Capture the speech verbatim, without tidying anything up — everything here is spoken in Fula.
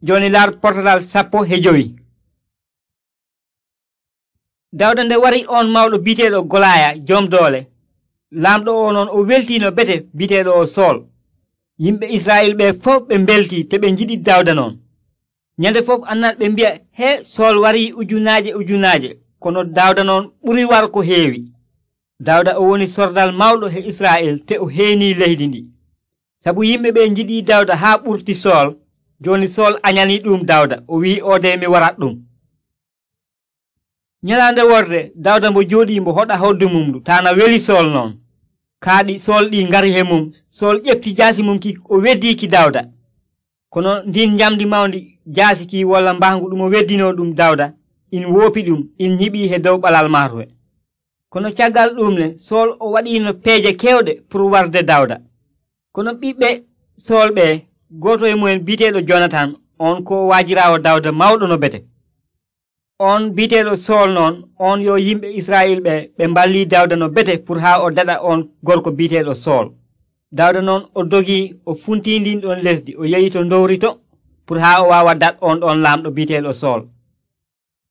joni laar portal sappo he jowi. Dawda nde wari on mawɗo biteɗo Golaya joom doole, lamɗo o noon o weltino bete biteɗo o Sol. Yimɓe Israel ɓe fof ɓe belti te ɓe jiɗi Dawda noon. Nyande fof annat ɓe mbiya he Sol wari ujunaje ujunaje, kono Dawda noon ɓuri war ko heewi. Dawda o woni sordal mawɗo he Israel te o heeni leydi ndi. Sabu yimɓe ɓe jiɗi Dawda haa ɓurti Sol, joni Sol añani ɗum Dawda, o wi ode mi warat ɗum. Nyalande worde Dawda mbo jooɗi mbo hoɗa hoddu mum ndu tana weli Sol noon. Kaaɗi Sol ɗi ngari he mum, Sol ƴefti jaasi mum ki o weddi ki Dawda. Kono ndin jamdi mawndi jaasi ki walla mbangu ɗum o weddino ɗum Dawda, in woopi ɗum, in ñiɓi he dow ɓalal maatowe. Kono caggal ɗum ne Sol o waɗino peeje kewɗe pour warde Dawda. Kono ɓiɓɓe Sol ɓe, goto e mumen biteɗo Jonathan, on ko wajirawo Dawda mawɗo no bete. On biteɗo Sol noon, on yo yimɓe Israel ɓe ɓe mballi Dawda no bete pour ha o daɗa on gorko biteɗo Sol. Dawda noon o dogi o funti ndin ɗon lesdi, o yehi to dowri to pour ha o wawa dat on ɗon lamɗo biteɗo Sol.